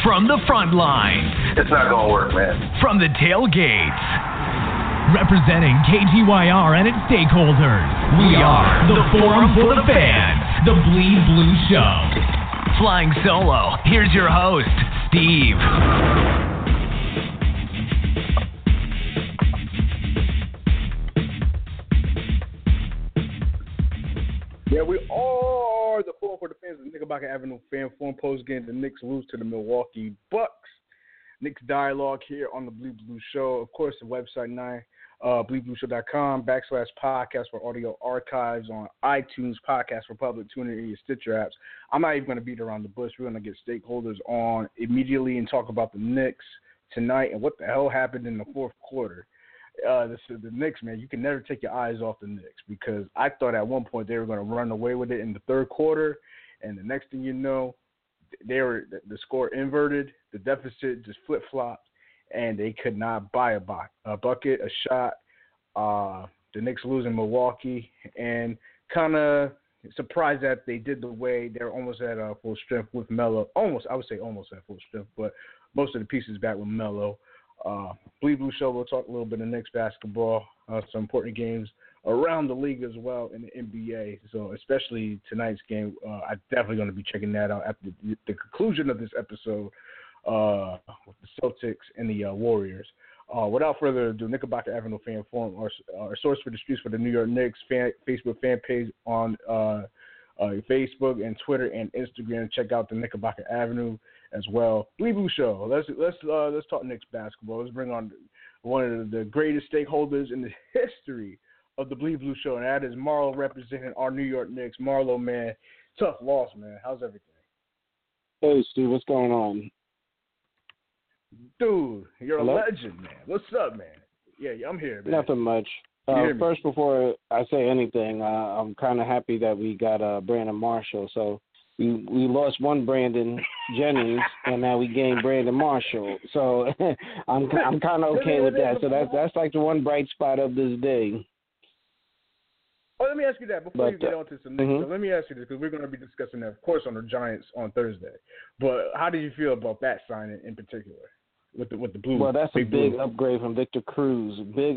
From the front lines. It's not going to work, man. From the tailgates. Representing KTYR and its stakeholders, we are the Forum for the Fans, the Bleed Blue Show. Flying solo, here's your host, Steve. Yeah, we are the Forum for the Fans, the Knickerbocker Avenue Fan Forum post game. The Knicks lose to the Milwaukee Bucks. Knicks dialogue here on the Bleed Blue Show. Of course, the website bleedblueshow.com/podcast for audio archives on iTunes, Podcast Republic, TuneIn, and your Stitcher apps. I'm not even going to beat around the bush. We're going to get stakeholders on immediately and talk about the Knicks tonight and what the hell happened in the fourth quarter. The Knicks, man, you can never take your eyes off the Knicks because I thought at one point they were going to run away with it in the third quarter, and the next thing you know, the score inverted, the deficit just flip-flopped, and they could not buy a bucket, a shot. The Knicks losing Milwaukee, and kind of surprised that they did the way they're almost at full strength with Melo. I would say almost at full strength, but most of the pieces back with Melo. Bleed Blue Show, we'll talk a little bit of Knicks basketball, some important games around the league as well in the NBA. So especially tonight's game, I'm definitely going to be checking that out after the conclusion of this episode with the Celtics and the Warriors. Without further ado, Knickerbocker Avenue Fan Forum, our source for the streets for the New York Knicks Facebook fan page on Facebook and Twitter and Instagram. Check out the Knickerbocker Avenue as well. Bleed Blue Show. Let's talk Knicks basketball. Let's bring on one of the greatest stakeholders in the history of the Bleed Blue Show, and that is Marlo representing our New York Knicks. Marlo, man, tough loss, man. How's everything? Hey, Steve, what's going on? Dude, you're Hello? a legend, man. What's up, man? Yeah, I'm here, man. Nothing much. First, before I say anything, I'm kind of happy that we got Brandon Marshall. So we lost one Brandon Jennings, and now we gained Brandon Marshall. So I'm kind of okay with that. So that's like the one bright spot of this day. Oh, let me ask you that before you get on to some Knicks. Mm-hmm. So let me ask you this, because we're going to be discussing that, of course, on the Giants on Thursday. But how do you feel about that signing in particular with the Blues? Well, that's a big Blue? upgrade from Victor Cruz.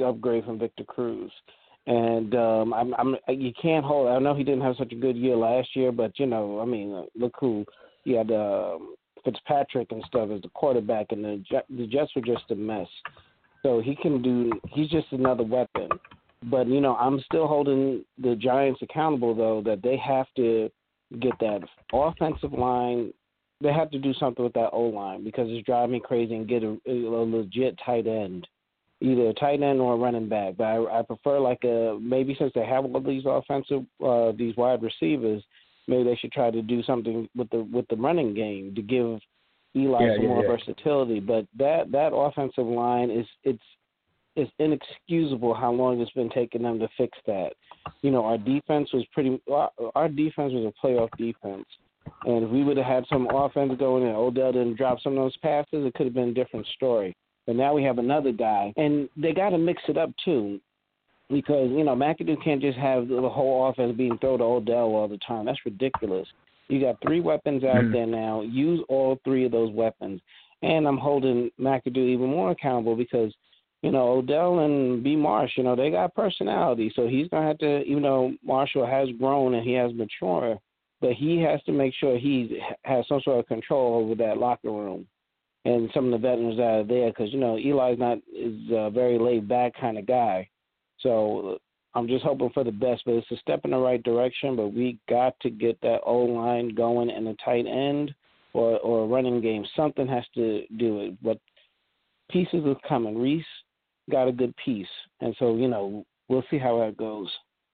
And you can't hold. I know he didn't have such a good year last year, but look who he had Fitzpatrick and stuff as the quarterback, and the Jets were just a mess. So he's just another weapon. But I'm still holding the Giants accountable though that they have to get that offensive line. They have to do something with that O-line because it's driving me crazy and get a legit tight end. Either a tight end or a running back. But I prefer maybe since they have all these these wide receivers, maybe they should try to do something with the running game to give Eli some more versatility. But that offensive line it's inexcusable how long it's been taking them to fix that. Our defense was a playoff defense. And if we would have had some offense going and Odell didn't drop some of those passes, it could have been a different story. But now we have another guy, and they got to mix it up too, because McAdoo can't just have the whole offense being thrown to Odell all the time. That's ridiculous. You got three weapons out there now. Use all three of those weapons, and I'm holding McAdoo even more accountable because Odell and B. Marsh, they got personality, so he's gonna have to. Even though Marshall has grown and he has matured, but he has to make sure he has some sort of control over that locker room. And some of the veterans that are there, because Eli's is a very laid back kind of guy. So I'm just hoping for the best, but it's a step in the right direction. But we got to get that O line going in the tight end or a running game. Something has to do it. But pieces are coming. Reese got a good piece, and so we'll see how that goes.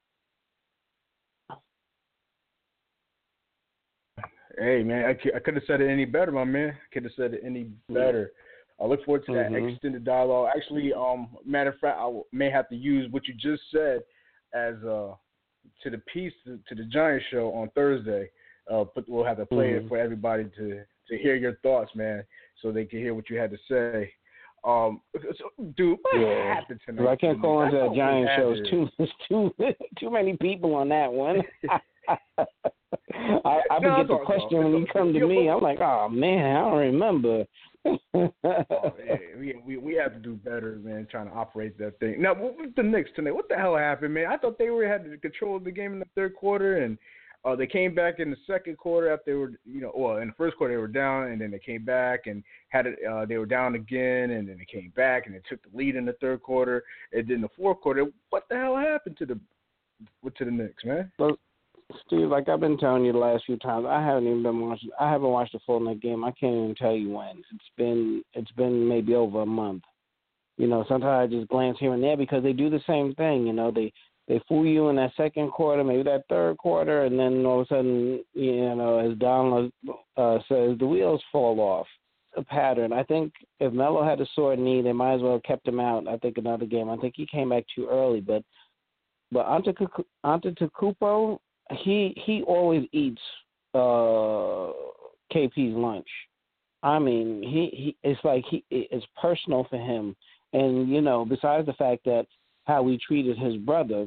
Hey, man, I could have said it any better, my man. Could have said it any better. I look forward to that extended dialogue. Actually, matter of fact, I may have to use what you just said as to the piece to the Giants show on Thursday. But we'll have to play it for everybody to hear your thoughts, man, so they can hear what you had to say. Dude, what happened tonight? Well, I can't call into that Giant show. It's too many people on that one. I forget the question when you come to me. I'm like, oh man, I don't remember. We have to do better, man. Trying to operate that thing. Now, what was the Knicks tonight? What the hell happened, man? I thought they had control of the game in the third quarter, and they came back in the second quarter after they were, in the first quarter they were down, and then they came back and had it. They were down again, and then they came back and they took the lead in the third quarter, and then the fourth quarter. What the hell happened to the Knicks, man? Well, Steve, like I've been telling you the last few times, I haven't watched a full Knicks game. I can't even tell you when. It's been maybe over a month. Sometimes I just glance here and there because they do the same thing. They fool you in that second quarter, maybe that third quarter, and then all of a sudden, as Donald says, the wheels fall off. A pattern. I think if Melo had a sore knee, they might as well have kept him out. I think another game. I think he came back too early, but Antetokounmpo, he always eats KP's lunch. I mean, it's like it's personal for him. And besides the fact that how he treated his brother,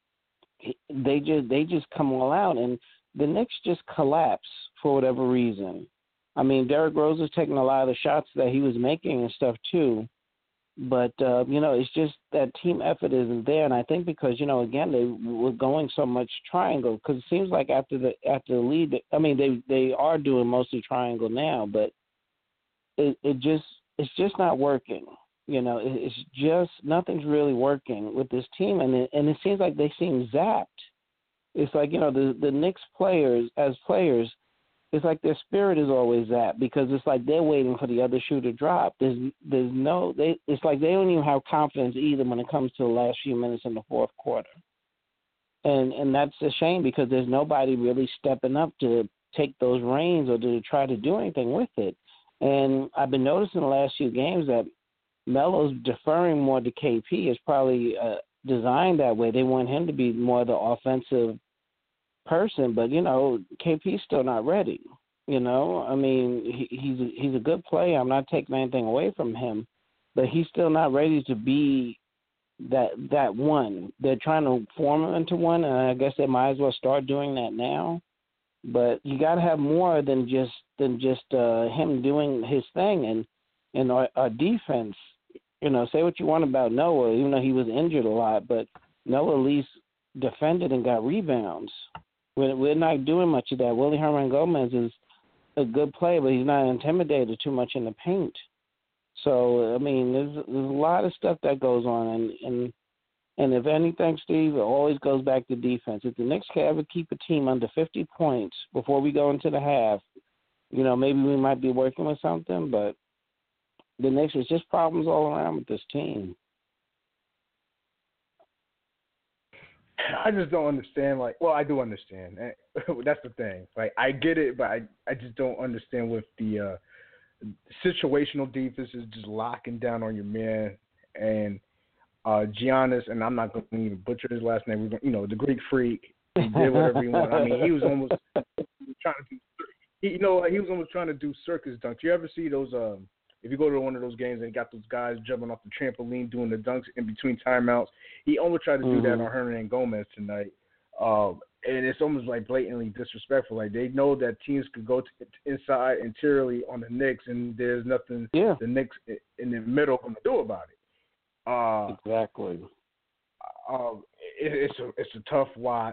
they just come all out, and the Knicks just collapse for whatever reason. I mean, Derrick Rose was taking a lot of the shots that he was making and stuff too. But, it's just that team effort isn't there. And I think because, again, they were going so much triangle because it seems like after the lead, I mean, they are doing mostly triangle now, but it's just not working. It's just nothing's really working with this team. And it seems like they seem zapped. It's like, the Knicks players, it's like their spirit is always that because it's like they're waiting for the other shoe to drop. It's like they don't even have confidence either when it comes to the last few minutes in the fourth quarter. And that's a shame because there's nobody really stepping up to take those reins or to try to do anything with it. And I've been noticing the last few games that Melo's deferring more to KP. It's probably designed that way. They want him to be more the offensive person, but KP's still not ready. I mean, he's a good player. I'm not taking anything away from him, but he's still not ready to be that one. They're trying to form him into one, and I guess they might as well start doing that now. But you got to have more than just him doing his thing, and our defense. Say what you want about Noah, even though he was injured a lot, but Noah at least defended and got rebounds. We're not doing much of that. Willie Hernangomez is a good player, but he's not intimidated too much in the paint. So, I mean, there's a lot of stuff that goes on. And if anything, Steve, it always goes back to defense. If the Knicks can ever keep a team under 50 points before we go into the half, maybe we might be working with something. But the Knicks, there's just problems all around with this team. I just don't understand. I do understand. That's the thing. I get it, but I just don't understand with the situational defense is just locking down on your man and Giannis. And I'm not going to even butcher his last name. The Greek Freak. He did whatever he wanted. I mean, he was almost trying to do. He was almost trying to do circus dunks. You ever see those? If you go to one of those games and you got those guys jumping off the trampoline doing the dunks in between timeouts, he almost tried to do that on Hernangomez tonight. And it's almost like blatantly disrespectful. Like they know that teams could go inside interiorly on the Knicks, and there's nothing the Knicks in the middle going to do about it. Exactly. It's a tough watch.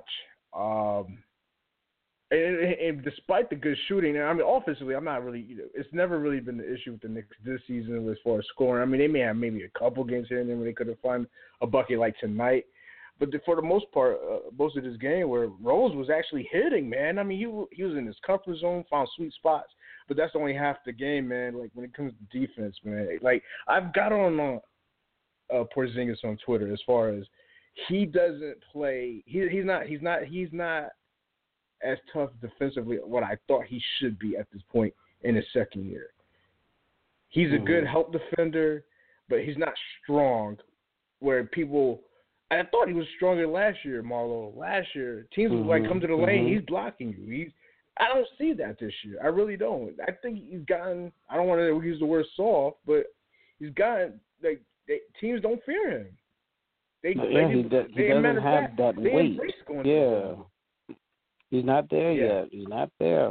And despite the good shooting, I mean, offensively, I'm not really. It's never really been the issue with the Knicks this season as far as scoring. I mean, they may have maybe a couple games here and there where they could have found a bucket like tonight, but for the most part, most of this game where Rose was actually hitting, man. I mean, he was in his comfort zone, found sweet spots, but that's only half the game, man. Like when it comes to defense, man. Like I've got on Porzingis on Twitter as far as he doesn't play. He's not as tough defensively what I thought he should be at this point in his second year. He's a good help defender, but he's not strong where people – I thought he was stronger last year, Marlo. Last year, teams would come to the lane, he's blocking you. I don't see that this year. I really don't. I think he's gotten – I don't want to use the word soft, but he's gotten – teams don't fear him. He doesn't have that weight. He's not there yet. He's not there.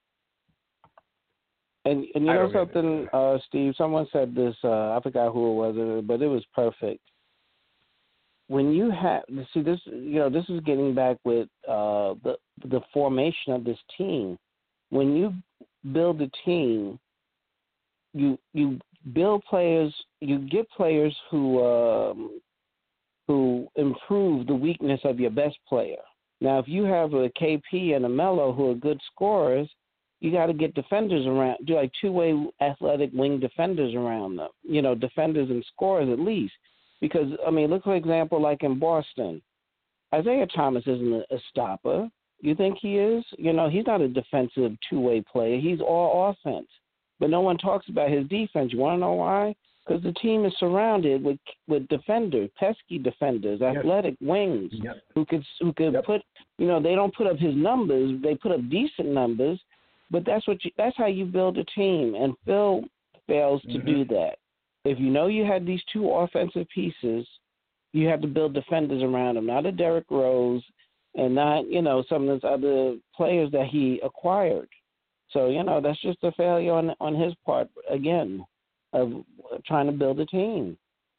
And you know something, Steve? Someone said this. I forgot who it was, but it was perfect. When you have this, this is getting back with the formation of this team. When you build a team, you build players. You get players who improve the weakness of your best player. Now, if you have a KP and a Melo who are good scorers, you got to get defenders around, do like two-way athletic wing defenders around them, defenders and scorers at least. Because, look for example, like in Boston, Isaiah Thomas isn't a stopper. You think he is? He's not a defensive two-way player. He's all offense. But no one talks about his defense. You want to know why? Because the team is surrounded with defenders, pesky defenders, athletic wings who could put, they don't put up his numbers. They put up decent numbers. But that's how you build a team, and Phil fails to do that. If you had these two offensive pieces, you have to build defenders around him, not a Derrick Rose and not, some of those other players that he acquired. So, that's just a failure on his part, again, of trying to build a team.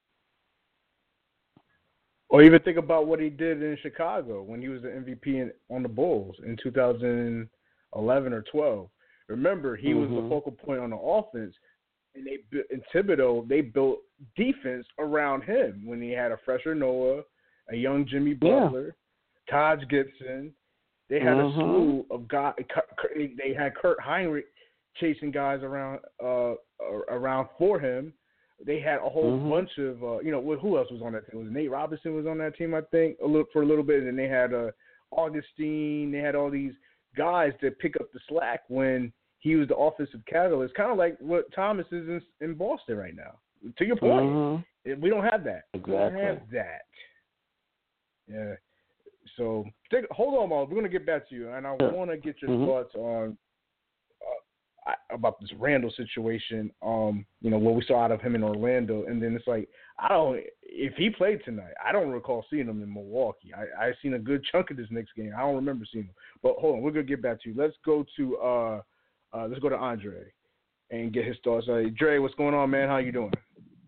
Or even think about what he did in Chicago when he was the MVP on the Bulls in 2011 or 12. Remember, he was the focal point on the offense, and in Thibodeau, they built defense around him when he had a fresher Noah, a young Jimmy Butler, Taj Gibson. They had a slew of guys. They had Kurt Heinrich chasing guys around for him. They had a whole bunch of who else was on that team? It was Nate Robinson was on that team, I think, for a little bit, and then they had Augustine. They had all these guys that pick up the slack when he was the offensive catalyst, kind of like what Thomas is in Boston right now. To your point, we don't have that. Exactly. We don't have that. Yeah. So hold on, Marlon. We're going to get back to you, and I want to get your thoughts on about this Randall situation. What we saw out of him in Orlando, and then it's like if he played tonight, I don't recall seeing him in Milwaukee. I seen a good chunk of this next game. I don't remember seeing him. But hold on, we're going to get back to you. Let's go to Andre and get his thoughts. Dre, what's going on, man? How you doing?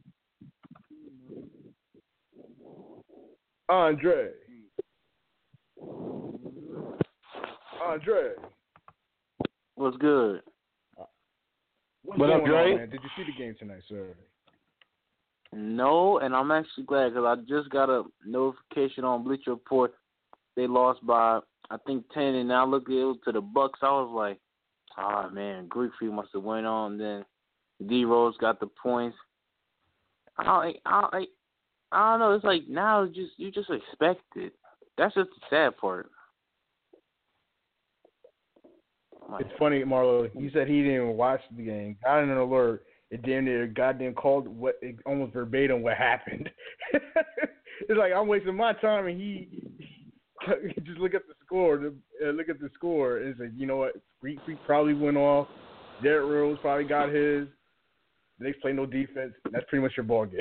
Andre. What's good? What up, Dre? Man? Did you see the game tonight, sir? No, and I'm actually glad because I just got a notification on Bleacher Report. They lost by, I think, 10, and now look, it was to the Bucks. I was like, man, Greek Freak must have went on. Then D-Rose got the points. I don't know. It's like now you just expect it. That's just the sad part. It's funny, Marlo. He said he didn't even watch the game. Got an alert. It damn near goddamn called almost verbatim what happened. It's like I'm wasting my time, and he just look at the score. And it's like, you know what? Greek Freak probably went off. Derrick Rose probably got his. The Knicks play no defense. That's pretty much your ball game.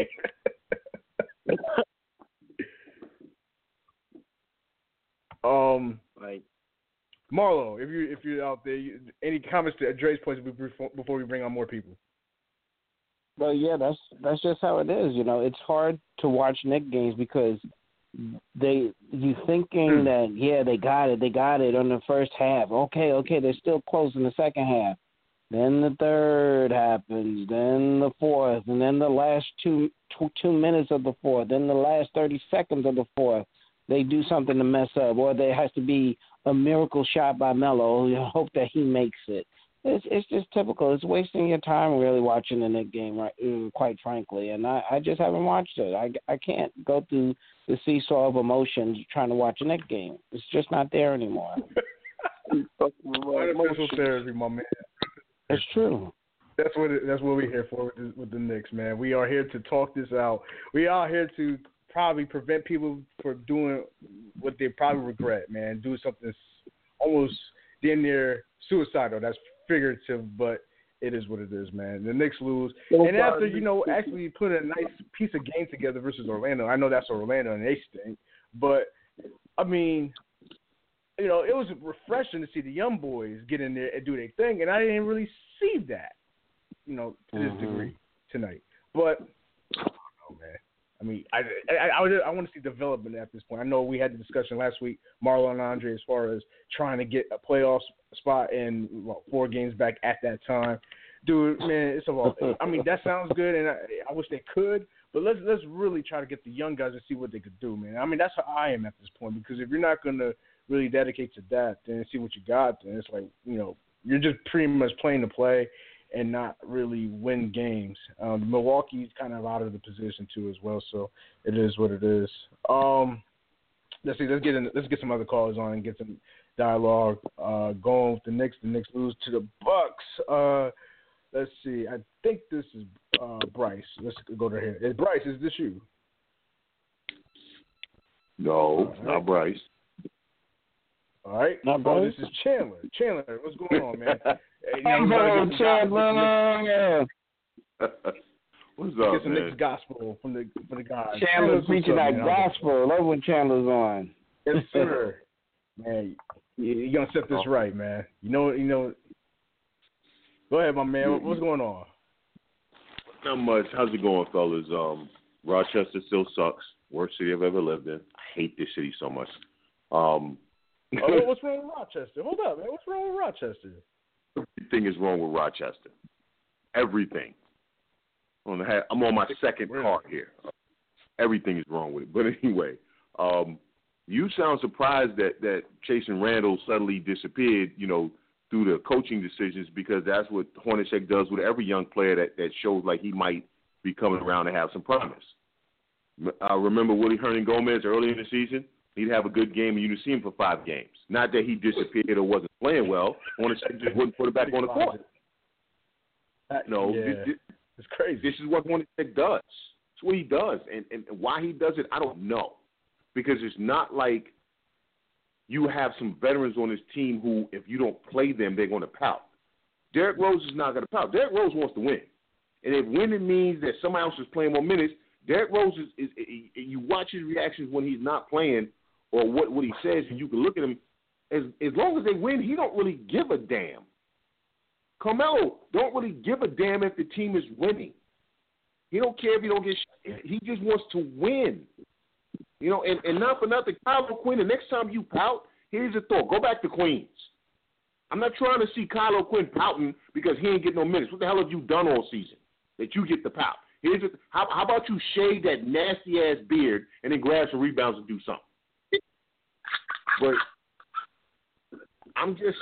Like Marlo, if you're out there, any comments to Dre's points before we bring on more people? Well, yeah, that's just how it is. It's hard to watch Knicks games because you thinking that they got it on the first half. Okay, they're still close in the second half. Then the third happens, then the fourth, and then the last two minutes of the fourth, then the last 30 seconds of the fourth. They do something to mess up, or there has to be a miracle shot by Melo. You hope that he makes it. It's just typical. It's wasting your time really watching the Knicks game, right? Quite frankly, and I just haven't watched it. I can't go through the seesaw of emotions trying to watch a Knicks game. It's just not there anymore. Artificial therapy, my man. It's true. That's what we're here for with the Knicks, man. We are here to talk this out. We are here to probably prevent people from doing what they probably regret, man. Do something almost damn near suicidal. That's figurative, but it is what it is, man. The Knicks lose. And after, actually put a nice piece of game together versus Orlando. I know that's Orlando and they stink. But, I mean, you know, it was refreshing to see the young boys get in there and do their thing, and I didn't really see that, you know, to this degree tonight. But I don't know, man. I mean, I want to see development at this point. I know we had the discussion last week, Marlon and Andre, as far as trying to get a playoff spot in 4 games back at that time. Dude, man, it's all. I mean, that sounds good, and I wish they could. But let's really try to get the young guys to see what they could do, man. I mean, that's how I am at this point, because if you're not going to really dedicate to that, then see what you got, then it's like, you know, you're just pretty much playing to play and not really win games. Milwaukee's kind of out of the position too as well, so it is what it is. Let's see. Let's get some other callers on and get some dialogue going with the Knicks. The Knicks lose to the Bucks. Let's see. I think this is Bryce. Let's go to here. Bryce, is this you? No, not Bryce. All right. Not Bryce. This is Chandler. Chandler, what's going on, man? Chandler. What's up, get some man? Knicks gospel from the guys. Chandler's preaching that gospel. Love when Chandler's on. Yes, sir. Man, you're gonna set this right, man. You know. Go ahead, my man. What's going on? Not much. How's it going, fellas? Rochester still sucks. Worst city I've ever lived in. I hate this city so much. What's wrong with Rochester? Hold up, man. What's wrong with Rochester? Everything is wrong with Rochester. Everything. I'm on my second car here. Everything is wrong with it. But anyway, you sound surprised that Chasson Randle suddenly disappeared, you know, through the coaching decisions, because that's what Hornacek does with every young player that shows like he might be coming around and have some promise. I remember Willie Hernan-Gomez early in the season. He'd have a good game, and you'd see him for 5 games. Not that he disappeared or wasn't playing well. Hornacek just wouldn't put it back on the court. It's crazy. This is what Hornacek does. It's what he does. And why he does it, I don't know. Because it's not like you have some veterans on this team who, if you don't play them, they're going to pout. Derrick Rose is not going to pout. Derrick Rose wants to win. And if winning means that somebody else is playing more minutes, Derrick Rose is you watch his reactions when he's not playing, or what he says, and you can look at him. As long as they win, he don't really give a damn. Carmelo don't really give a damn if the team is winning. He don't care if he don't get – he just wants to win. You know, and not for nothing, Kylo Quinn, the next time you pout, here's a thought. Go back to Queens. I'm not trying to see Kylo Quinn pouting because he ain't getting no minutes. What the hell have you done all season that you get the pout? How about you shave that nasty-ass beard and then grab some rebounds and do something? But I'm just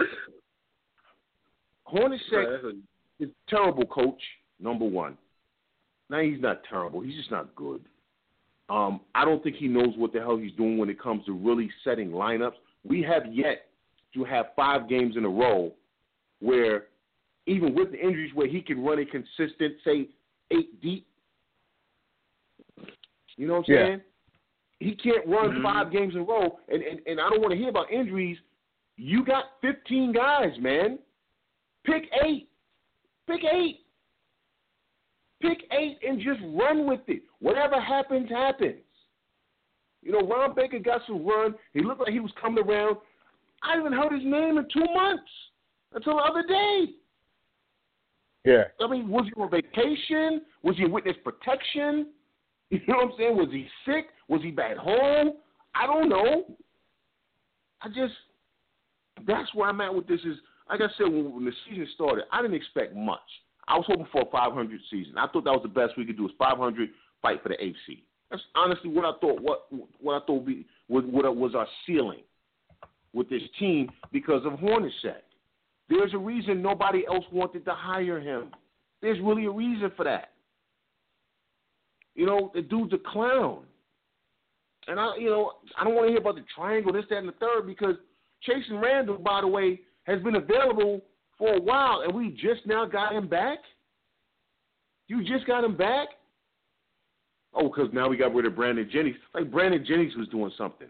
– Hornacek is a terrible coach, number one. Now, he's not terrible. He's just not good. I don't think he knows what the hell he's doing when it comes to really setting lineups. We have yet to have 5 games in a row where, even with the injuries, where he can run a consistent, say, 8 deep. You know what I'm saying? He can't run 5 games in a row, and I don't want to hear about injuries. You got 15 guys, man. Pick 8. Pick 8. Pick 8 and just run with it. Whatever happens, happens. You know, Ron Baker got some run. He looked like he was coming around. I haven't heard his name in 2 months until the other day. Yeah. I mean, was he on vacation? Was he in witness protection? You know what I'm saying? Was he sick? Was he back home? I don't know. That's where I'm at with this is, like I said, when the season started, I didn't expect much. I was hoping for a 500 season. I thought that was the best we could do is 500, fight for the 8th seed. That's honestly what I thought. What I thought was our ceiling with this team because of Hornacek. There's a reason nobody else wanted to hire him. There's really a reason for that. You know, the dude's a clown. And I don't want to hear about the triangle, this, that, and the third, because Chasson Randle, by the way, has been available for a while, and we just now got him back? You just got him back? Oh, because now we got rid of Brandon Jennings. Like Brandon Jennings was doing something.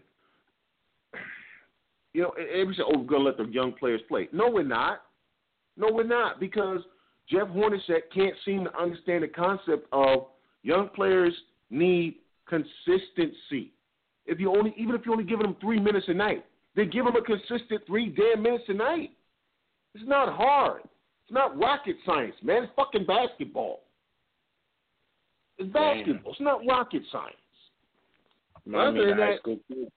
You know, everybody said, we're going to let the young players play. No, we're not. No, we're not, because Jeff Hornacek can't seem to understand the concept of young players need consistency. Even if you're only giving them 3 minutes a night, then give him a consistent 3 damn minutes a night. It's not hard. It's not rocket science, man. It's fucking basketball. It's basketball. It's not rocket science. Other than that,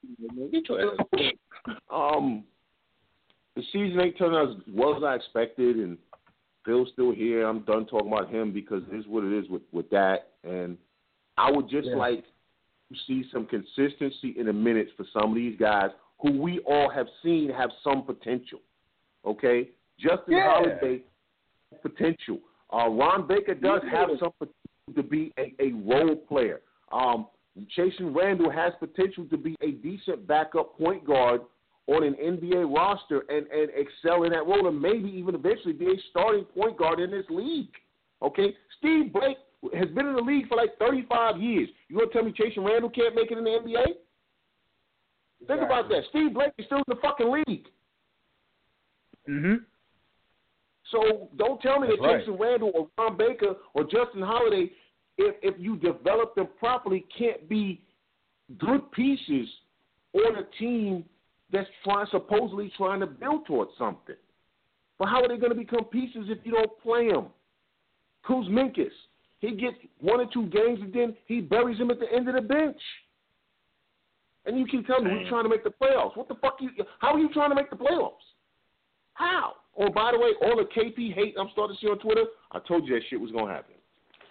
the season ain't turning out as well as I expected, and Phil's still here. I'm done talking about him because it is what it is with that. And I would just like to see some consistency in the minutes for some of these guys who we all have seen have some potential. Okay? Justin Holiday, potential. Ron Baker does have some potential to be a role player. Chasson Randle has potential to be a decent backup point guard on an NBA roster and excel in that role and maybe even eventually be a starting point guard in this league. Okay? Steve Blake has been in the league for like 35 years. You going to tell me Chasson Randle can't make it in the NBA? Think about that. Steve Blake is still in the fucking league. Mm-hmm. So don't tell me that Chasson Randle or Ron Baker or Justin Holiday, if you develop them properly, can't be good pieces on a team that's supposedly trying to build towards something. But how are they going to become pieces if you don't play them? Kuzminkas, he gets 1 or 2 games and then he buries him at the end of the bench. And you keep telling me we're trying to make the playoffs. What the fuck? How are you trying to make the playoffs? How? Oh, by the way, all the KP hate I'm starting to see on Twitter, I told you that shit was going to happen.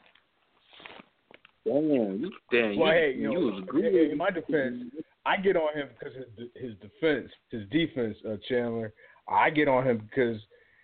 Damn. Well, in my defense, I get on him because his defense, Chandler. I get on him because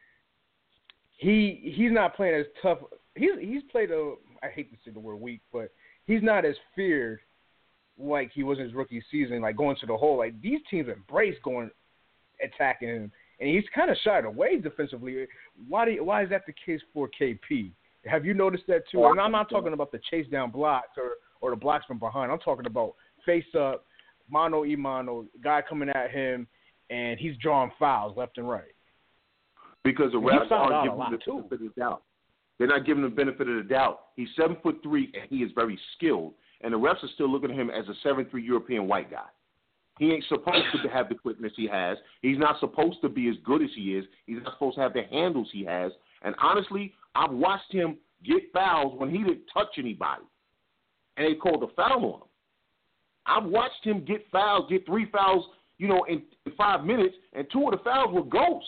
he's not playing as tough. He's played I hate to say the word weak, but he's not as feared like he was in his rookie season, like going to the hole. Like these teams embrace attacking him, and he's kind of shied away defensively. Why is that the case for KP? Have you noticed that too? And I'm not talking about the chase down blocks or the blocks from behind. I'm talking about face up, mano a mano, guy coming at him, and he's drawing fouls left and right. Because the refs aren't giving him the benefit of the doubt. They're not giving him the benefit of the doubt. He's 7'3" and he is very skilled, and the refs are still looking at him as a 7'3" European white guy. He ain't supposed to have the quickness he has. He's not supposed to be as good as he is. He's not supposed to have the handles he has. And honestly, I've watched him get fouls when he didn't touch anybody, and they called a foul on him. I've watched him get 3 fouls, in 5 minutes, and 2 of the fouls were ghosts.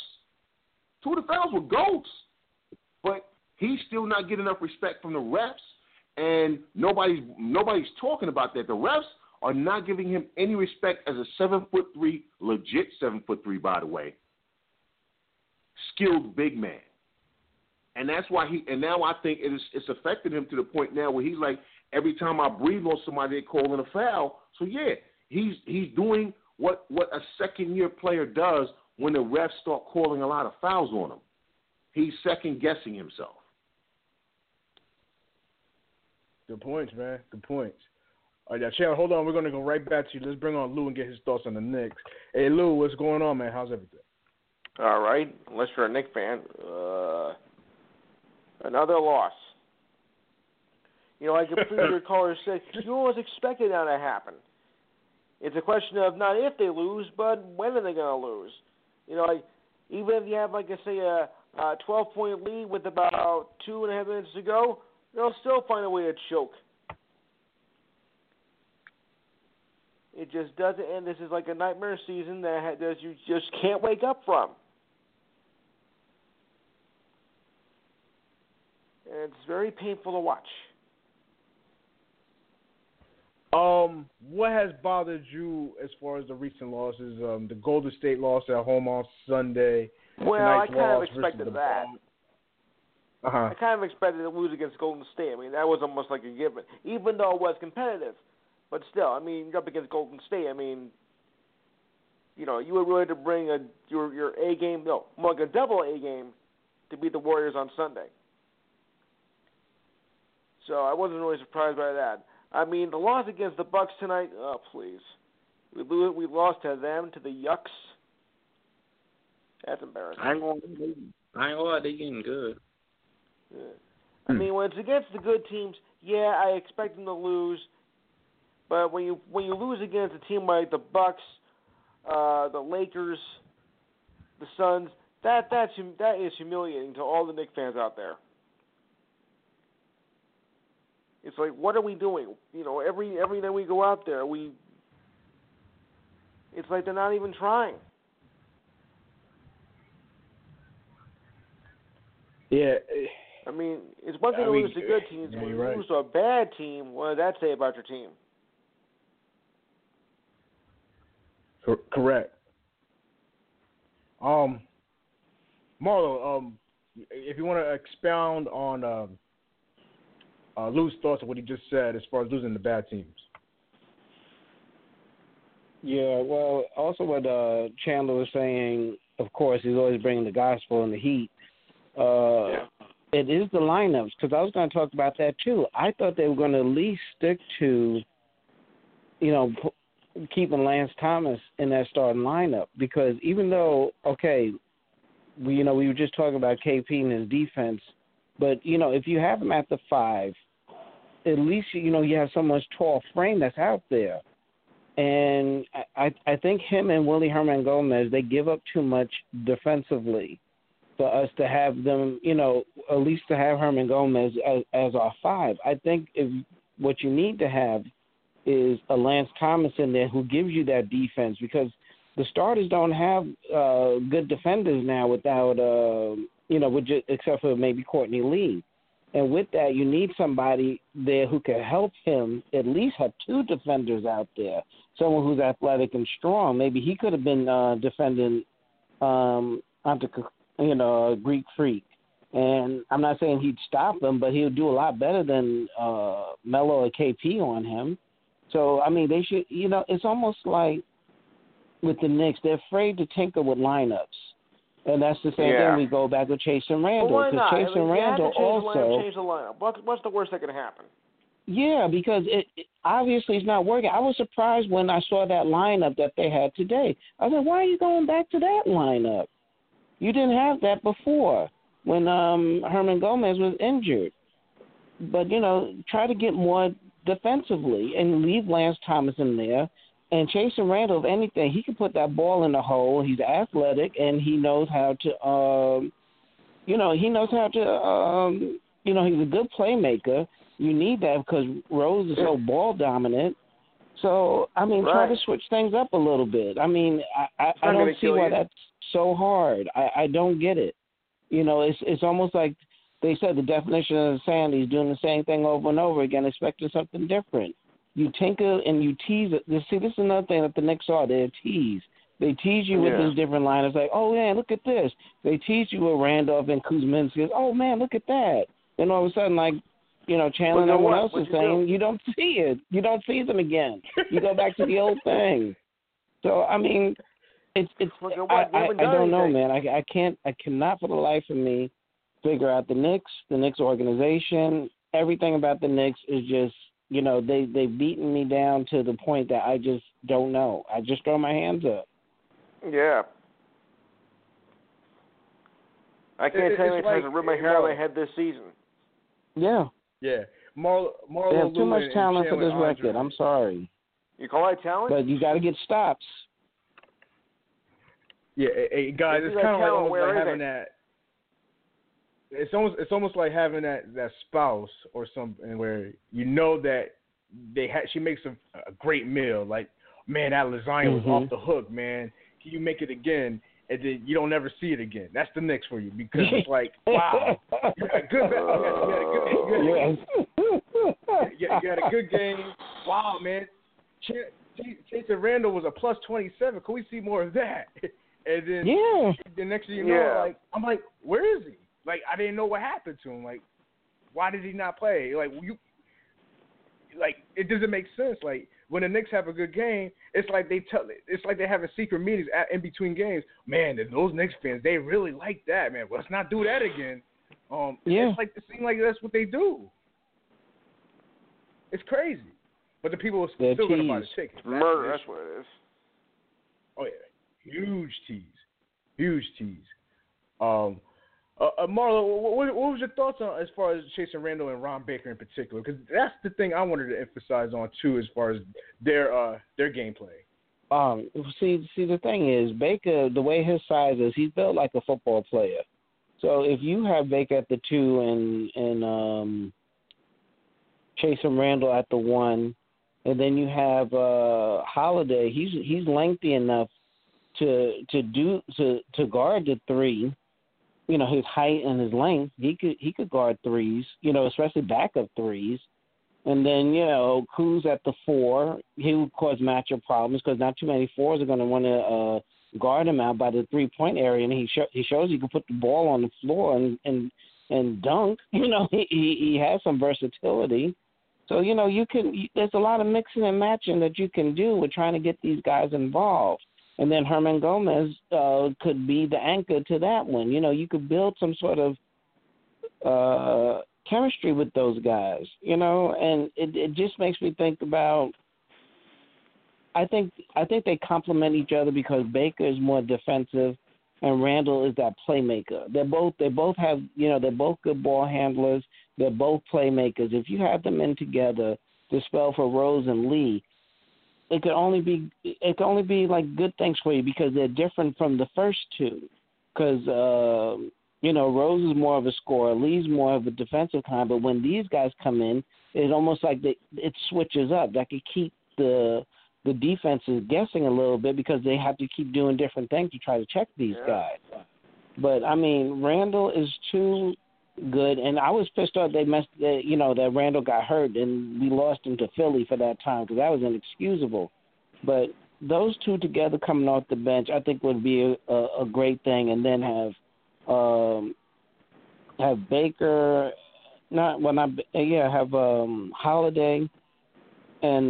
But he's still not getting enough respect from the refs, and nobody's talking about that. The refs are not giving him any respect as a 7'3", legit 7'3", by the way, skilled big man. And that's why now I think it's affected him to the point now where he's like, every time I breathe on somebody, they call in a foul. So yeah, he's doing what a second-year player does when the refs start calling a lot of fouls on him. He's second-guessing himself. Good points, man. Good points. All right, Chandler, hold on. We're going to go right back to you. Let's bring on Lou and get his thoughts on the Knicks. Hey, Lou, what's going on, man? How's everything? All right. Unless you're a Knicks fan, another loss. Like a previous caller said, you always expected that to happen. It's a question of not if they lose, but when are they going to lose? Even if you have, a 12-point lead with about 2.5 minutes to go, they'll still find a way to choke. It just doesn't end. This is like a nightmare season that you just can't wake up from. And it's very painful to watch. What has bothered you as far as the recent losses? The Golden State loss at home on Sunday. Well, I kind of expected that. Uh-huh. I kind of expected to lose against Golden State. I mean, that was almost like a given, even though it was competitive. But still, I mean, you're up against Golden State. I mean, you were willing to bring your A game, more like a double A game, to beat the Warriors on Sunday. So I wasn't really surprised by that. I mean, the loss against the Bucks tonight, oh, please. We lost to them, to the Yucks. That's embarrassing. I ain't gonna lie, they getting good. Yeah. I mean, when it's against the good teams, yeah, I expect them to lose. But when you lose against a team like the Bucks, the Lakers, the Suns. That is humiliating to all the Knicks fans out there. It's like, what are we doing? You know, every night we go out there, it's like they're not even trying. Yeah. I mean, it's one thing to lose to good teams, but when you lose to a bad team, what does that say about your team? Correct. Marlo, if you want to expound on Lou's thoughts of what he just said as far as losing the bad teams. Yeah, well, also what Chandler was saying, of course, he's always bringing the gospel and the heat. It is the lineups, because I was going to talk about that too. I thought they were going to at least stick to, keeping Lance Thomas in that starting lineup, because even though, we were just talking about KP and his defense, but, if you have him at the 5, at least, you have so much tall frame that's out there. And I think him and Willie Herman Gomez, they give up too much defensively for us to have them, at least to have Herman Gomez as our 5. I think what you need to have is a Lance Thomas in there who gives you that defense, because the starters don't have good defenders now without, except for maybe Courtney Lee. And with that, you need somebody there who can help him at least have 2 defenders out there, someone who's athletic and strong. Maybe he could have been defending Greek Freak. And I'm not saying he'd stop him, but he would do a lot better than Melo or KP on him. So, I mean, they should, it's almost like with the Knicks, they're afraid to tinker with lineups. And that's the same thing we go back with Chase and Randall. But why not? Chase and Randall also change the lineup. What's the worst that could happen? Yeah, because it obviously it's not working. I was surprised when I saw that lineup that they had today. I said, why are you going back to that lineup? You didn't have that before when Herman Gomez was injured. But, try to get more defensively and leave Lance Thomas in there. And Chase and Randall, if anything, he can put that ball in the hole. He's athletic, and he knows how to, he's a good playmaker. You need that because Rose is so ball dominant. So, I mean, try to switch things up a little bit. I mean, I don't see why that's so hard. I don't get it. It's almost like they said the definition of insanity is doing the same thing over and over again, expecting something different. You tinker and you tease it. See, this is another thing that the Knicks are. They're tease. They tease you with these different lineups. Like, oh, man, look at this. They tease you with Randolph and Kuzminski. Oh, man, look at that. Then all of a sudden, like, Chandler and everyone else is saying, you don't see it. You don't see them again. You go back to the old thing. So, I mean, I don't know, man. I cannot for the life of me figure out the Knicks organization. Everything about the Knicks is just, they've beaten me down to the point that I just don't know. I just throw my hands up. Yeah. I can't tell you how many times I ripped my hair out of my head this season. Yeah. Yeah. Marlo they have too much talent for this record. I'm sorry. You call that talent? But you got to get stops. Yeah, hey, guys, it's kind of like having that. It's almost like having that spouse or something where that she makes a great meal. Like, man, that lasagna was off the hook, man. Can you make it again? And then you don't ever see it again. That's the Knicks for you, because it's like, wow, you had a good game. Wow, man. Chase Randall was a plus 27. Can we see more of that? And then the next thing you know, I'm like, where is he? Like, I didn't know what happened to him. Like, why did he not play? Like, it doesn't make sense. Like, when the Knicks have a good game, it's like they having secret meetings in between games. Man, those Knicks fans, they really like that, man. Well, let's not do that again. It seems like that's what they do. It's crazy. But the people are still going to buy the tickets. Murder, that's what it is. Oh, yeah. Huge tease. Marlo, what was your thoughts on as far as Chase and Randall and Ron Baker in particular? Because that's the thing I wanted to emphasize on too, as far as their gameplay. See, the thing is, Baker, the way his size is, he's built like a football player. So if you have Baker at the 2 and Chase and Randall at the 1, and then you have Holiday, he's lengthy enough to guard the 3. You know, his height and his length, he could guard 3s. You know, especially backup 3s. And then, you know, Kuz at the 4, he would cause matchup problems because not too many 4s are going to want to guard him out by the 3-point area. And he shows he can put the ball on the floor and dunk. You know, he has some versatility. So, you know, there's a lot of mixing and matching that you can do with trying to get these guys involved. And then Herman Gomez could be the anchor to that one. You know, you could build some sort of chemistry with those guys, you know, and it just makes me think about. I think they complement each other because Baker is more defensive, and Randall is that playmaker. They both have, you know, they're both good ball handlers. They're both playmakers. If you have them in together to spell for Rose and Lee, it could only be like good things for you because they're different from the first two. Because you know, Rose is more of a scorer, Lee's more of a defensive kind. But when these guys come in, it's almost like it switches up. That could keep the defenses guessing a little bit because they have to keep doing different things to try to check these guys. But I mean, Randall is too good, and I was pissed off that Randall got hurt and we lost him to Philly for that time because that was inexcusable. But those two together coming off the bench, I think would be a great thing, and then have Baker, have Holiday and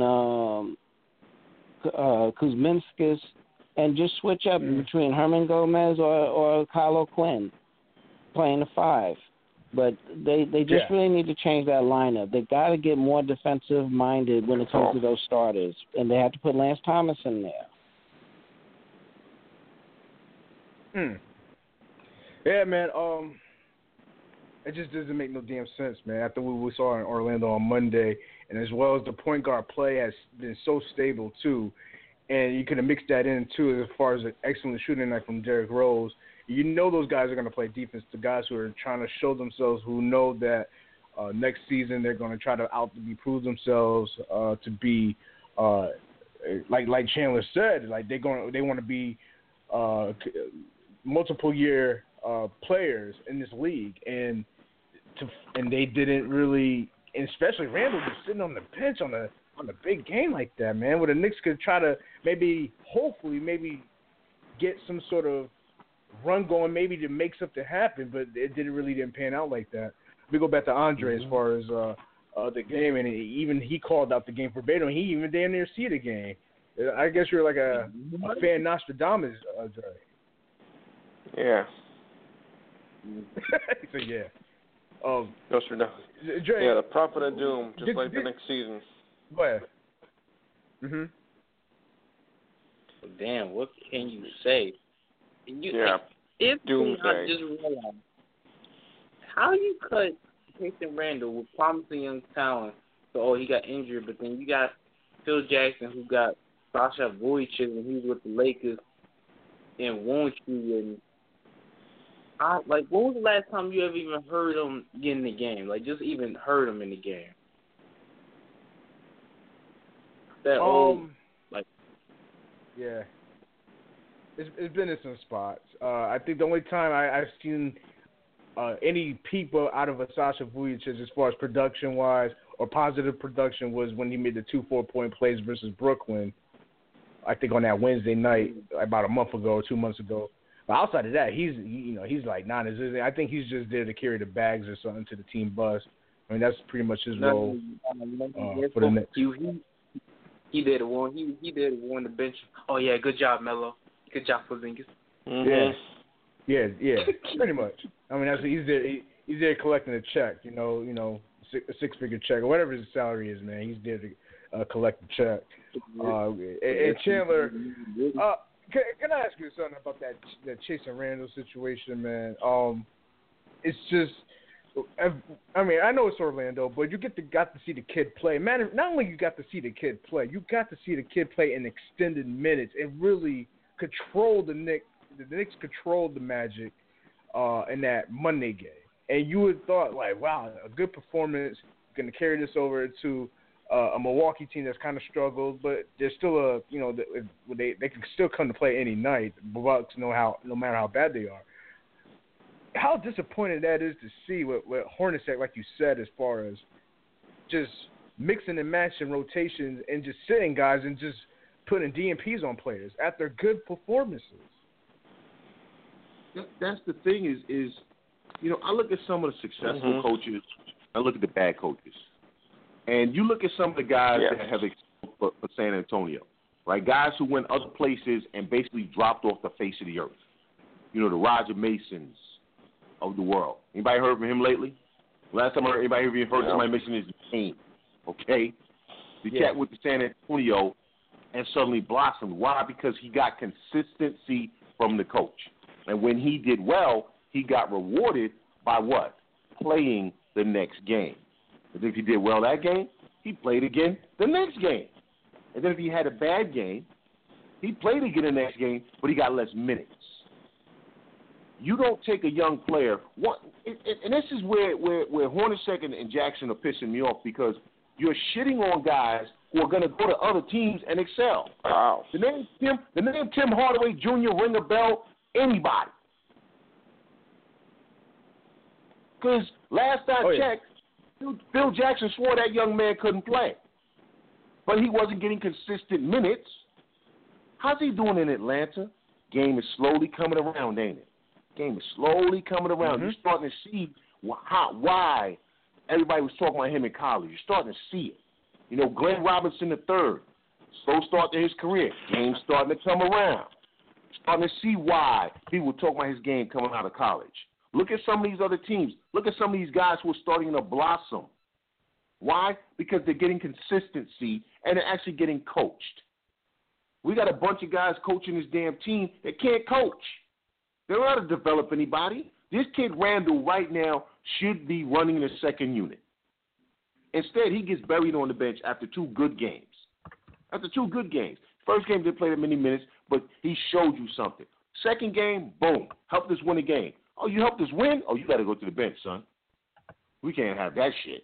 Kuzminskis, and just switch up between Herman Gomez or Kyle O'Quinn playing the 5. But they just really need to change that lineup. They got to get more defensive minded when it comes to those starters, and they have to put Lance Thomas in there. Yeah, man. It just doesn't make no damn sense, man. After what we saw in Orlando on Monday, and as well as the point guard play has been so stable too, and you could have mixed that in too as far as an excellent shooting night from Derrick Rose. You know those guys are going to play defense. The guys who are trying to show themselves, who know that next season they're going to try to prove themselves to be like Chandler said, like they want to be multiple year players in this league, and they didn't really, and especially Randall just sitting on the bench on a big game like that, man. Where the Knicks could try to hopefully get some sort of run going, maybe to make something happen, but it didn't pan out like that. We go back to Andre as far as the game, and he called out the game verbatim. He even damn near see the game. I guess you're like a fan Nostradamus, Andre. Yeah. So yeah. Nostradamus. Dre, yeah, the prophet of doom, just like the next season. Go ahead. Mhm. Well, damn, what can you say? If Doomsday. I just realized how you cut Jason Randall with promising young talent, so he got injured, but then you got Phil Jackson who got Sasha Vujic and he was with the Lakers and won't you and when was the last time you ever even heard him get in the game? Like just even heard him in the game? That old yeah. It's been in some spots. I think the only time I've seen any people out of a Sasha Vujic as far as production-wise or positive production was when he made the 2 4-point plays versus Brooklyn, I think on that Wednesday night about a month ago or 2 months ago. But outside of that, he's like non-existent. I think he's just there to carry the bags or something to the team bus. I mean, that's pretty much his role for the Knicks. He did one. He did one the bench. Oh yeah, good job, Melo. Good job, Porzingis. Mm-hmm. Yeah, pretty much. I mean, he's there collecting a check, a 6-figure check or whatever his salary is, man. He's there to collect the check. And Chandler, can I ask you something about that Chase and Randall situation, man? It's just I mean, I know it's Orlando, but you got to see the kid play. Man, not only you got to see the kid play, you got to see the kid play in extended minutes and really control the Knicks. The Knicks controlled the Magic in that Monday game, and you would have thought like, wow, a good performance, going to carry this over to a Milwaukee team that's kind of struggled, but there's still they can still come to play any night. The Bucks no matter how bad they are. How disappointing that is to see with Hornacek, like you said, as far as just mixing and matching rotations and just sitting guys and just putting DMPs on players after good performances. That's the thing is I look at some of the successful coaches, I look at the bad coaches, and you look at some of the guys that have for San Antonio, right? Guys who went other places and basically dropped off the face of the earth. The Roger Masons of the world. Anybody heard from him lately? Last time anybody heard somebody mention his name, okay? The cat went to San Antonio and suddenly blossomed. Why? Because he got consistency from the coach. And when he did well, he got rewarded by what? Playing the next game. And if he did well that game, he played again the next game. And then if he had a bad game, he played again the next game, but he got less minutes. You don't take a young player, and this is where Hornacek and Jackson are pissing me off, because you're shitting on guys who are going to go to other teams and excel. Wow. The name Tim Hardaway Jr. ring a bell anybody. Because last I checked, Phil Jackson swore that young man couldn't play, but he wasn't getting consistent minutes. How's he doing in Atlanta? Game is slowly coming around, ain't it? Game is slowly coming around. You're starting to see why everybody was talking about him in college. You're starting to see it. Glenn Robinson III, slow start to his career. Game's starting to come around. Starting to see why people were talking about his game coming out of college. Look at some of these other teams. Look at some of these guys who are starting to blossom. Why? Because they're getting consistency and they're actually getting coached. We got a bunch of guys coaching this damn team that can't coach. They're not to develop anybody. This kid Randall right now should be running the second unit. Instead, he gets buried on the bench after two good games. First game, they played him many minutes, but he showed you something. Second game, boom, helped us win a game. Oh, you helped us win? Oh, you got to go to the bench, son. We can't have that shit.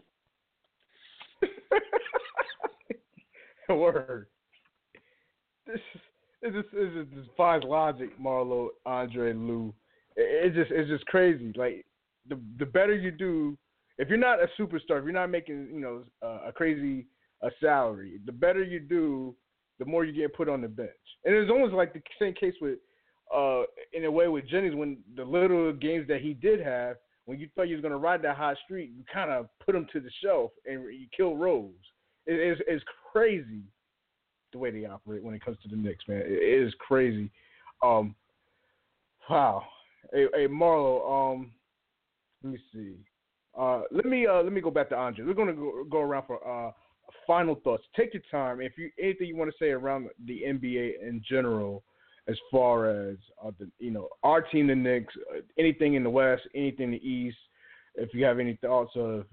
Word. This defies logic, Marlo, Andre, Lou. It's just crazy. Like the better you do, if you're not a superstar, if you're not making a crazy salary, the better you do, the more you get put on the bench. And it's almost like the same case with, in a way, with Jennings, when the little games that he did have, when you thought you was going to ride that hot streak, you kind of put him to the shelf and you kill Rose. It's crazy the way they operate when it comes to the Knicks, man. It is crazy. Wow. Hey Marlo, let me see. Let me go back to Andre. We're gonna go around for final thoughts. Take your time. If anything you want to say around the NBA in general, as far as our team, the Knicks, anything in the West, anything in the East. If you have any thoughts of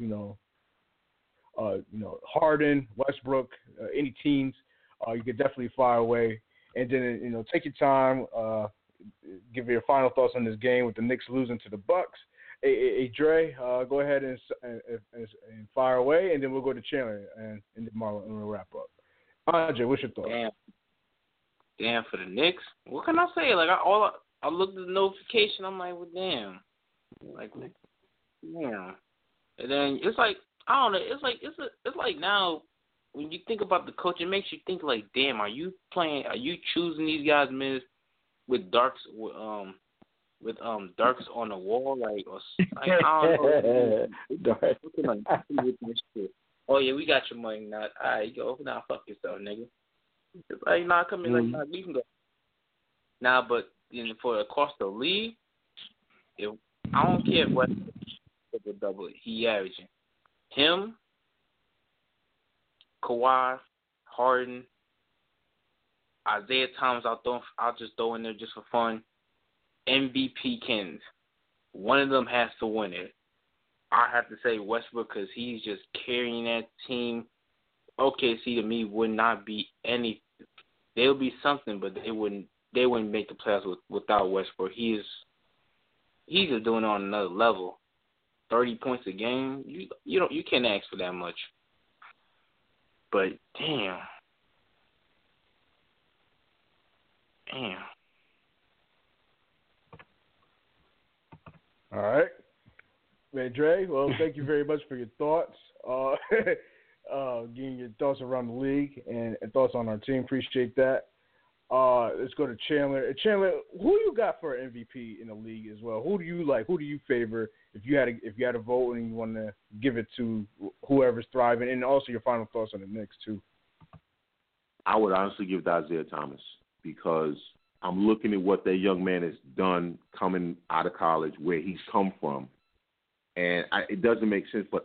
Harden, Westbrook, any teams, you could definitely fire away. And then take your time, give your final thoughts on this game with the Knicks losing to the Bucks. Hey Dre, go ahead and fire away, and then we'll go to Chandler and Marlon, and we'll wrap up. Andre, what's your thoughts? Damn, for the Knicks. What can I say? Like I looked at the notification. I'm like, well, damn. Damn. And then it's like, I don't know. It's like now when you think about the coach, it makes you think like, damn, are you choosing these guys minutes with darks with darks on the wall, like I don't know. Oh yeah, we got your money now. All right, go now, fuck yourself, nigga. It's like, nah, come in, like, nah, you can go. Nah, but for across the league, I don't care what double he averaging. Him, Kawhi, Harden, Isaiah Thomas, I'll just throw in there just for fun. MVP candidates. One of them has to win it. I have to say Westbrook because he's just carrying that team. OKC to me would not be any. They'll be something, but they wouldn't make the playoffs without Westbrook. He's just doing it on another level. 30 points a game. You can't ask for that much. But damn. All right. Man, Dre, well, thank you very much for your thoughts. Getting your thoughts around the league and thoughts on our team. Appreciate that. Let's go to Chandler. Chandler, who you got for MVP in the league as well? Who do you like? Who do you favor if you had a vote and you want to give it to whoever's thriving? And also your final thoughts on the Knicks too. I would honestly give it to Isaiah Thomas because I'm looking at what that young man has done coming out of college, where he's come from, and it doesn't make sense. But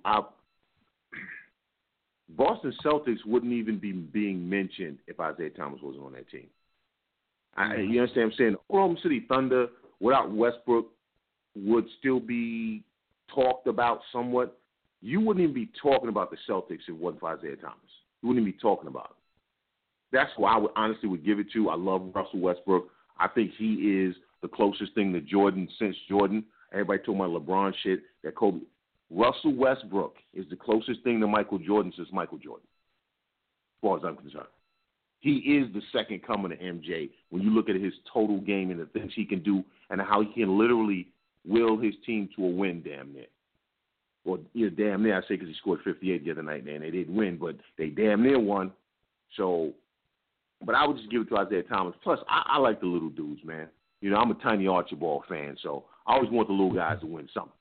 Boston Celtics wouldn't even be being mentioned if Isaiah Thomas wasn't on that team. You understand what I'm saying? Oklahoma City Thunder without Westbrook would still be talked about somewhat. You wouldn't even be talking about the Celtics if it wasn't for Isaiah Thomas. You wouldn't even be talking about it. That's who I would give it to. I love Russell Westbrook. I think he is the closest thing to Jordan since Jordan. Everybody talking about LeBron shit, that Kobe. Russell Westbrook is the closest thing to Michael Jordan since Michael Jordan, as far as I'm concerned. He is the second coming of MJ when you look at his total game and the things he can do and how he can literally will his team to a win damn near. Well, damn near, I say, because he scored 58 the other night, man. They didn't win, but they damn near won. So, but I would just give it to Isaiah Thomas. Plus, I like the little dudes, man. I'm a tiny Archibald fan, so I always want the little guys to win something.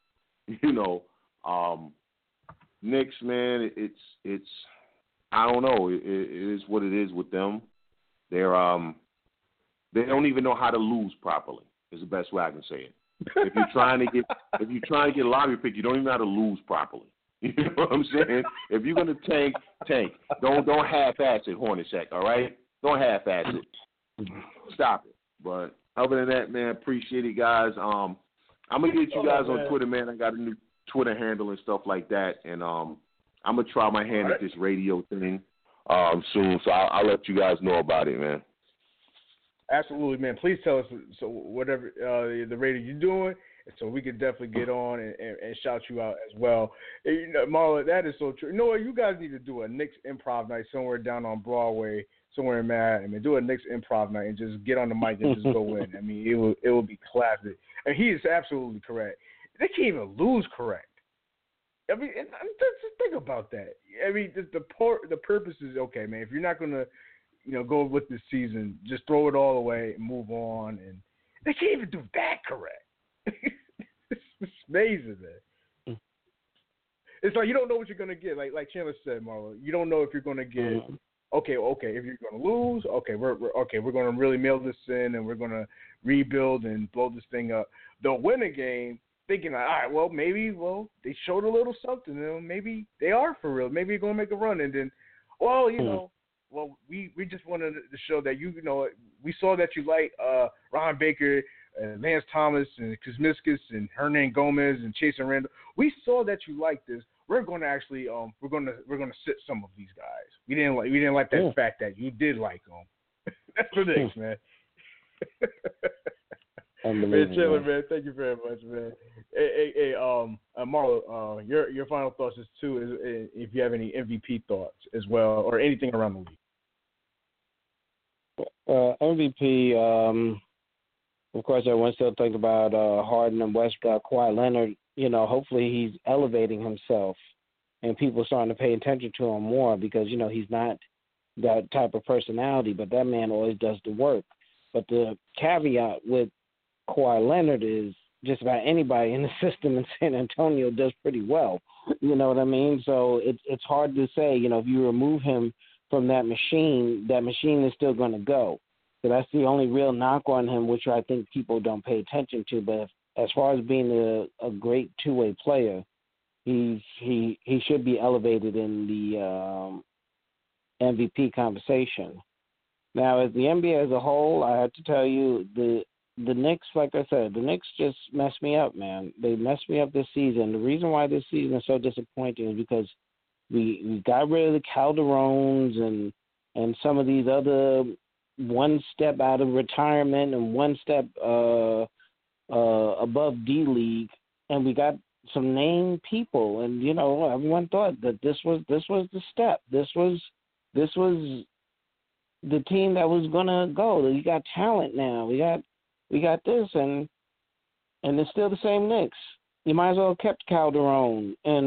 Knicks, man, it's I don't know. It is what it is with them. They don't even know how to lose properly. Is the best way I can say it. If you're trying to get a lottery pick, you don't even know how to lose properly. You know what I'm saying? If you're gonna tank. Don't half-ass it, Hornacek. All right? Don't half-ass it. Stop it. But other than that, man, appreciate it, guys. I'm gonna get you guys on Twitter, man. I got a new Twitter handle and stuff like that, and I'm gonna try my hand at this radio thing soon. So I'll let you guys know about it, man. Absolutely, man. Please tell us whatever the radio you're doing, so we can definitely get on and shout you out as well. Marlon, that is so true. You know what? You guys need to do a Knicks improv night somewhere down on Broadway, somewhere in Manhattan. I mean, do a Knicks improv night and just get on the mic and just go in. I mean, it will be classic. And he is absolutely correct. They can't even lose correct. I mean, just think about that. I mean, the purpose is okay, man. If you're not gonna go with this season, just throw it all away and move on. And they can't even do that correct. It's amazing, man. It's like you don't know what you're gonna get. Like Chandler said, Marlo, you don't know if you're gonna get. Okay. If you're gonna lose, we're gonna really mail this in and we're gonna rebuild and blow this thing up. They'll win a game, thinking, all right, well, maybe they showed a little something. Maybe they are for real. Maybe you're gonna make a run, and then, well, we just wanted to show that we saw that you like Ron Baker, Lance Thomas, and Kuzmiskas, and Hernan Gomez, and Chasson Randall. We saw that you like this. We're going to actually we're going to sit some of these guys. We didn't like that fact that you did like them. That's the Knicks, man. Man, Chandler, man, thank you very much, man. Hey, Marlo, your final thoughts is if you have any MVP thoughts as well, or anything around the league. MVP, of course, everyone still think about Harden and Westbrook. Kawhi Leonard, hopefully he's elevating himself, and people are starting to pay attention to him more because he's not that type of personality, but that man always does the work. But the caveat with Kawhi Leonard is just about anybody in the system in San Antonio does pretty well. You know what I mean? So it's hard to say, if you remove him from that machine is still going to go. So that's the only real knock on him, which I think people don't pay attention to. But as far as being a great two-way player, he should be elevated in the MVP conversation. Now, as the NBA as a whole, I have to tell you, the the Knicks, like I said, the Knicks just messed me up, man. They messed me up this season. The reason why this season is so disappointing is because we got rid of the Calderones and some of these other one step out of retirement and one step above D League, and we got some named people, and everyone thought that this was the step. This was the team that was gonna go. We got talent now. We got this, and it's still the same Knicks. You might as well have kept Calderon and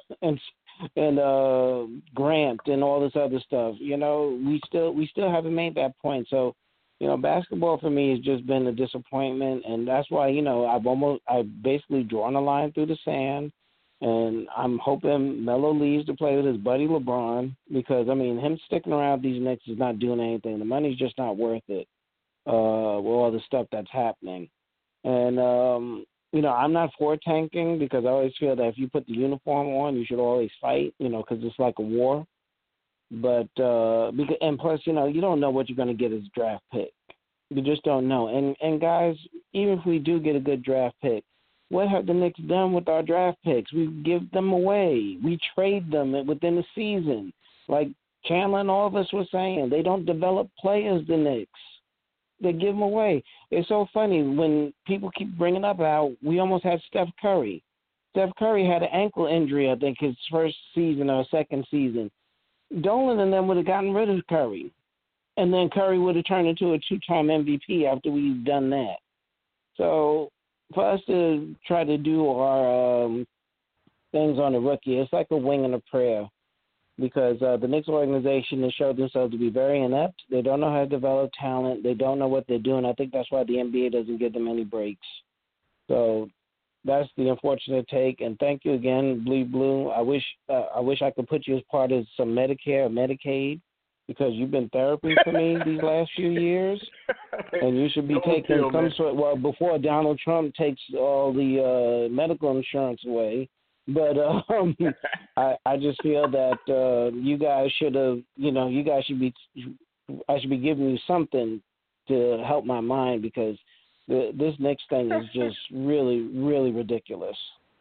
Grant and all this other stuff. We still haven't made that point. So, basketball for me has just been a disappointment, and that's why I've basically drawn a line through the sand, and I'm hoping Melo leaves to play with his buddy LeBron, because him sticking around these Knicks is not doing anything. The money's just not worth it with all the stuff that's happening, and I'm not for tanking, because I always feel that if you put the uniform on, you should always fight, because it's like a war. But and plus, you don't know what you're going to get as a draft pick. You just don't know. And guys, even if we do get a good draft pick, what have the Knicks done with our draft picks? We give them away. We trade them within the season. Like Chandler and all of us were saying, they don't develop players, the Knicks. They give them away. It's so funny when people keep bringing up how we almost had Steph Curry. Steph Curry had an ankle injury, I think, his first season or second season. Dolan and them would have gotten rid of Curry. And then Curry would have turned into a 2-time MVP after we've done that. So for us to try to do our things on the rookie, it's like a wing and a prayer, because the Knicks organization has showed themselves to be very inept. They don't know how to develop talent. They don't know what they're doing. I think that's why the NBA doesn't give them any breaks. So that's the unfortunate take. And thank you again, Bleed Blue. I wish I could put you as part of some Medicare or Medicaid, because you've been therapy for me these last few years, and you should be taking some sort. Well, before Donald Trump takes all the medical insurance away. But I just feel that you guys should have, I should be giving you something to help my mind, because this next thing is just really, really ridiculous.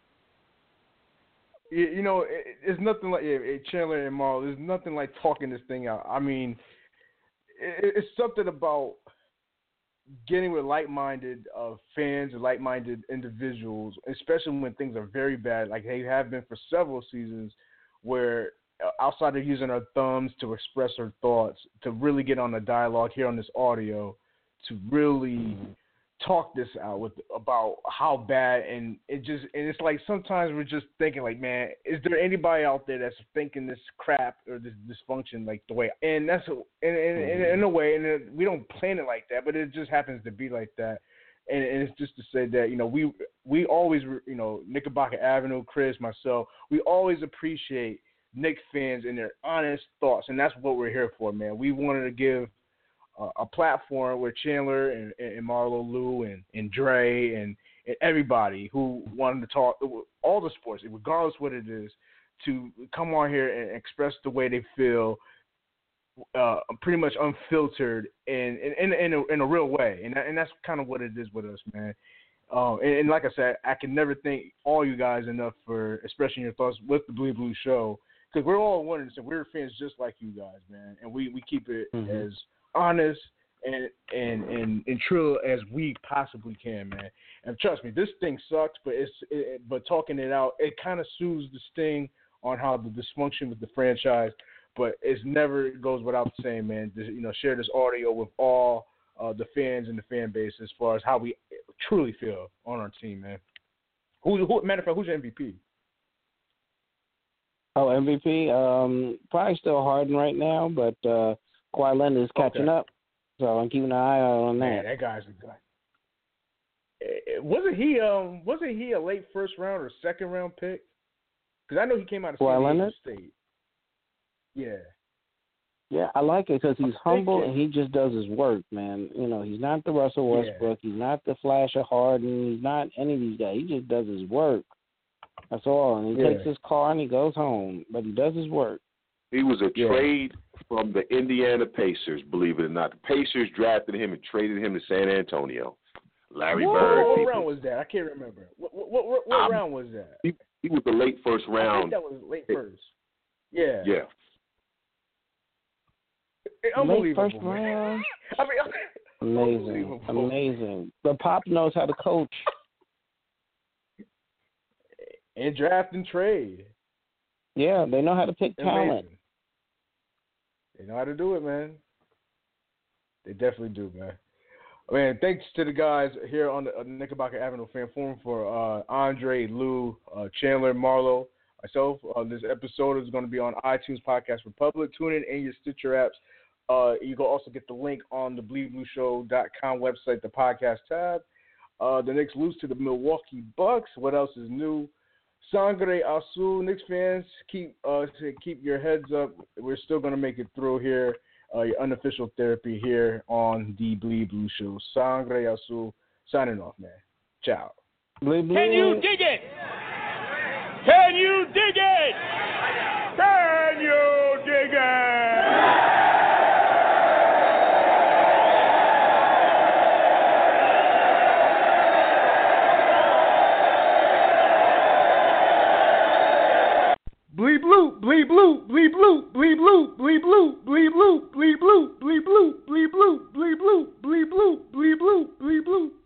It's nothing like Chandler and Marl. There's nothing like talking this thing out. It's something about getting with like-minded fans or like-minded individuals, especially when things are very bad, like they have been for several seasons, where outside of using our thumbs to express our thoughts, to really get on the dialogue here on this audio, to really talk this out about how bad, and it's like sometimes we're just thinking like, man, is there anybody out there that's thinking this crap or this dysfunction like the way? And that's in a way, and we don't plan it like that, but it just happens to be like that. And it's just to say that we always Knickerbocker Avenue, Chris, myself, we always appreciate Knicks fans and their honest thoughts, and that's what we're here for, man. We wanted to give a platform where Chandler and Marlo Lou and Dre and everybody who wanted to talk all the sports, regardless what it is, to come on here and express the way they feel, pretty much unfiltered and in a real way, and that's kind of what it is with us, man. And like I said, I can never thank all you guys enough for expressing your thoughts with the Blue Blue Show, because we're all one, so we're fans just like you guys, man, and we keep it as honest and true as we possibly can, man. And trust me, this thing sucks, but talking it out, it kind of soothes the sting on how the dysfunction with the franchise. But it never goes without saying, man. Share this audio with all the fans and the fan base as far as how we truly feel on our team, man. Matter of fact, who's your MVP? Oh, MVP? Probably still Harden right now, but Kawhi Leonard is catching up, so I'm keeping an eye out on that. Man, that guy's a guy. Wasn't he a late first round or second round pick? Because I know he came out of San Diego State. Yeah. Yeah, I like it because he's humble and he just does his work, man. He's not the Russell Westbrook. Yeah. He's not the Flash of Harden. He's not any of these guys. He just does his work. That's all. And he takes his car and he goes home, but he does his work. He was a trade from the Indiana Pacers, believe it or not. The Pacers drafted him and traded him to San Antonio. Larry What Bird. round was that? I can't remember. What round was that? He was the late first I round. think that was late first. Yeah. Yeah. Unbelievable. Late first round. I mean, Amazing. But Pop knows how to coach. And draft and trade. Yeah, they know how to pick talent. Amazing. They know how to do it, man. They definitely do, man. Man, thanks to the guys here on the Knickerbocker Avenue Fan Forum for Andre, Lou, Chandler, Marlo, myself. This episode is going to be on iTunes Podcast Republic. Tune in your Stitcher apps. You can also get the link on the BleedBlueShow.com website, the podcast tab. The Knicks lose to the Milwaukee Bucks. What else is new? Sangre Azul. Knicks fans, keep your heads up. We're still going to make it through here. Your unofficial therapy here on the Bleed Blue Show. Sangre Azul. Signing off, man. Ciao. Bleed Blue. Can you dig it? Can you dig it? Can you dig it? Bleed blue, bleed blue, bleed blue, bleed blue, bleed blue, bleed blue, bleed blue, bleed blue, bleed blue, bleed blue, bleed blue, bleed blue, bleed blue.